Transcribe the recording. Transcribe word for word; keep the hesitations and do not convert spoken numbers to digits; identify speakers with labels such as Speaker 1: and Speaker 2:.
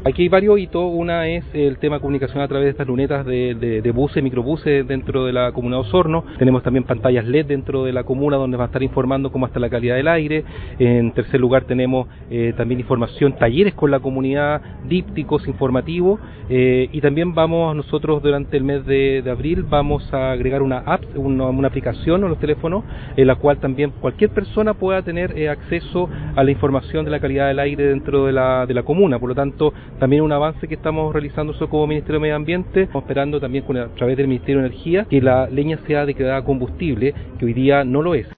Speaker 1: Aquí hay varios hitos. Una es el tema de comunicación a través de estas lunetas de, de, de buses, microbuses dentro de la comuna de Osorno. Tenemos también pantallas L E D dentro de la comuna donde va a estar informando cómo está la calidad del aire. En tercer lugar tenemos eh, también información, talleres con la comunidad, dípticos informativos, eh, y también vamos nosotros durante el mes de, de abril vamos a agregar una app, una, una aplicación a los teléfonos en la cual también cualquier persona pueda tener eh, acceso a la información de la calidad del aire dentro de la, de la comuna. Por lo tanto, también un avance que estamos realizando eso como Ministerio de Medio Ambiente, estamos esperando también con, a través del Ministerio de Energía que la leña sea declarada combustible, que hoy día no lo es.